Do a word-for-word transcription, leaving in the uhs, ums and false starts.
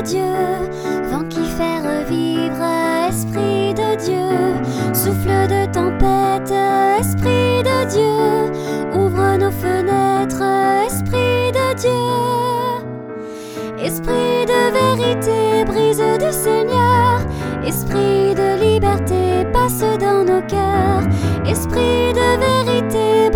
de Dieu, vent qui fait revivre, Esprit de Dieu, souffle de tempête, Esprit de Dieu, ouvre nos fenêtres, Esprit de Dieu. Esprit de vérité, brise du Seigneur, Esprit de liberté, passe dans nos cœurs. Esprit de vérité,